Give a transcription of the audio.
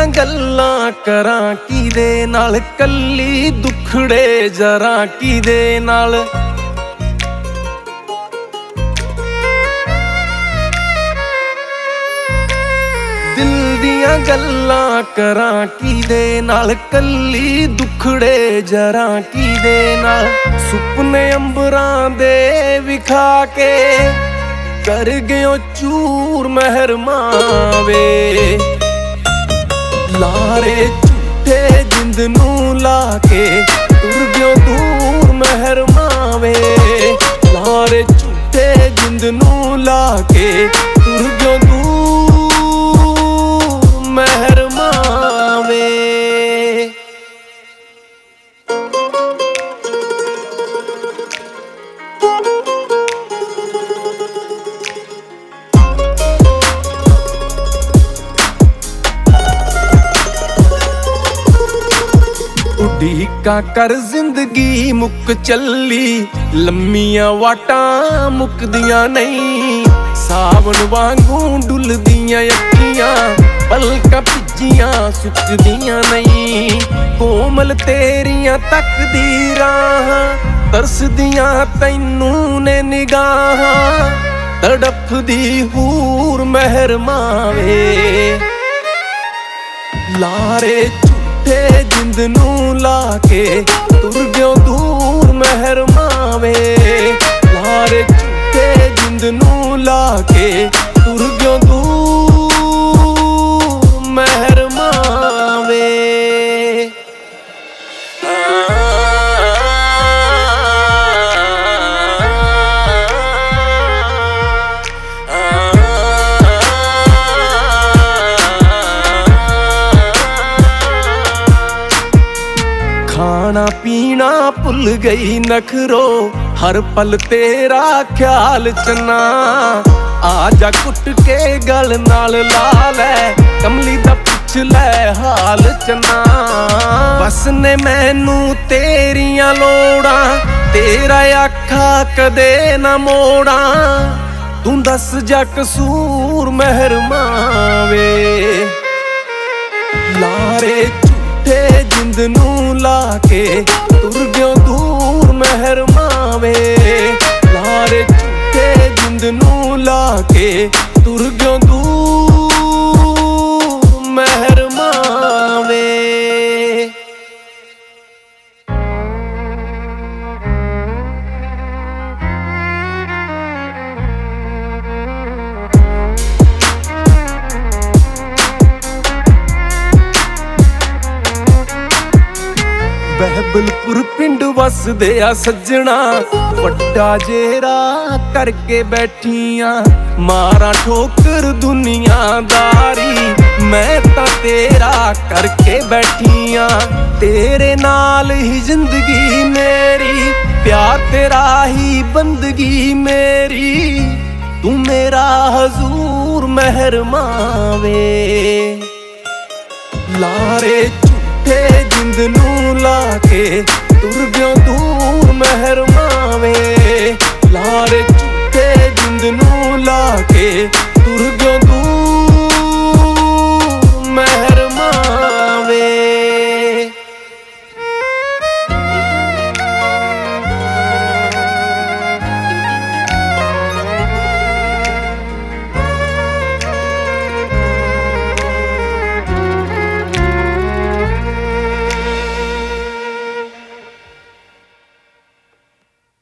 ਦੀਆਂ ਗੱਲਾਂ ਕਰਾਂ ਕਿਹਦੇ ਨਾਲ, ਕੱਲੀ ਦੁਖੜੇ ਜਰਾਂ ਕਿਹਦੇ ਨਾਲ। ਦਿਲ ਦੀਆਂ ਗੱਲਾਂ ਕਰਾਂ ਕਿਹਦੇ ਨਾਲ, ਕੱਲੀ ਦੁਖੜੇ ਜਰਾਂ ਕਿਹਦੇ ਨਾਲ। ਸੁਪਨੇ ਅੰਬਰਾਂ ਦੇ ਵਿਖਾ ਕੇ ਕਰ ਗਿਓ ਚੂਰ ਮਹਿਰਮਾਂ ਵੇ। ਲਾਰੇ ਝੂਠੇ ਜਿੰਦ ਨੂੰ ਲਾ ਕੇ ਤੁਰ ਗਿਓ ਦੂਰ ਮਹਿਰਮਾਂ ਵੇ। ਲਾਰੇ ਝੂਠੇ ਜਿੰਦ ਨੂੰ ਲਾ ਕੇ ਤੁਰ ਗਿਓ ਦੂਰ ਮਹਿਰਮਾਂ ਵੇ। ਉਡੀਕਾਂ ਕਰ ਜ਼ਿੰਦਗੀ ਮੁੱਕ ਚੱਲੀ, ਲੰਮੀਆਂ ਵਾਟਾਂ ਮੁੱਕਦੀਆਂ ਨਹੀਂ। ਸਾਵਣ ਵਾਂਗੂ ਡੁੱਲਦੀਆਂ ਅੱਖੀਆਂ, ਪਲਕਾਂ ਭਿੱਜੀਆਂ ਸੁੱਕਦੀਆਂ ਨਹੀਂ। ਕੋਮਲ ਤੇਰੀਆਂ ਤੱਕਦੀ ਰਾਹਾਂ, ਤਰਸਦੀਆਂ ਤੈਨੂੰ ਨੇ ਨਿਗਾਹਾਂ। ਤੜਫਦੀ ਹੂਰ ਮਹਿਰਮਾਂ ਵੇ। ਲਾਰੇ ਝੂਠੇ ਜਿੰਦ ਨੂੰ ਲਾ ਕੇ ਤੁਰ ਗਿਓ ਦੂਰ ਮਹਿਰਮਾਂ ਵੇ। ਲਾਰੇ ਝੂਠੇ ਜਿੰਦ ਨੂੰ ਲਾ ਕੇ ਤੁਰ ਗਿਓ ਦੂਰ ਮਹਿਰਮਾਂ ਵੇ। ਖਾਣਾ ਪੀਣਾ ਭੁੱਲ ਗਈ ਨਖਰੋ, ਹਰ ਪਲ ਤੇਰਾ ਖਿਆਲ ਚਨਾ। ਆ ਜਾ ਕੁੱਟ ਕੇ ਗਲ ਨਾਲ ਲਾ ਲੈ, ਕਮਲੀ ਦਾ ਪੁੱਛ ਲੈ ਹਾਲ ਚਨਾ। ਬਸ ਨੇ ਮੈਨੂੰ ਤੇਰੀਆਂ ਲੋੜਾਂ, ਤੇਰਾ ਆਖਾ ਕਦੇ ਨਾ ਮੋੜਾਂ। ਤੂੰ ਦੱਸ ਜਾ ਕਸੂਰ ਮਹਿਰਮਾਂ ਵੇ। ਲਾਰੇ ਝੂਠੇ ਜਿੰਦ ਨੂੰ ਲਾ ਕੇ ਤੁਰ ਗਿਓ ਦੂਰ ਮਹਿਰਮਾਂ ਵੇ। ਲਾਰੇ ਝੂਠੇ ਜਿੰਦ ਨੂੰ ਲਾ ਕੇ ਤੁਰ ਗਿਓ ਦੂਰ ਮਹਿਰਮਾਂ ਵੇ। ਬਹਿਬਲਪੁਰ ਪਿੰਡ ਵਸਦੇ ਆ ਸੱਜਣਾ, ਵੱਡਾ ਜੇਰਾ ਕਰਕੇ ਬੈਠੀਆਂ। ਮਾਰਾਂ ਠੋਕਰ ਦੁਨੀਆਦਾਰੀ, ਮੈਂ ਤਾਂ ਤੇਰਾ ਕਰਕੇ ਬੈਠੀਆਂ। ਤੇਰੇ ਨਾਲ ਹੀ ਜ਼ਿੰਦਗੀ ਮੇਰੀ, ਪਿਆਰ ਤੇਰਾ ਹੀ ਬੰਦਗੀ ਮੇਰੀ। ਤੂੰ ਮੇਰਾ ਹਜ਼ੂਰ ਮਹਿਰਮਾਂ ਵੇ। ਲਾਰੇ ਝੂਠੇ ਜਿੰਦ ਨੂੰ ਲਾ ਕੇ ਤੁਰ ਗਿਓ ਦੂਰ ਮਹਿਰਮਾਂ ਵੇ। ਲਾਰੇ ਝੂਠੇ ਜਿੰਦ ਨੂੰ ਲਾ ਕੇ ਤੁਰ ਗਿਓ ਦੂਰ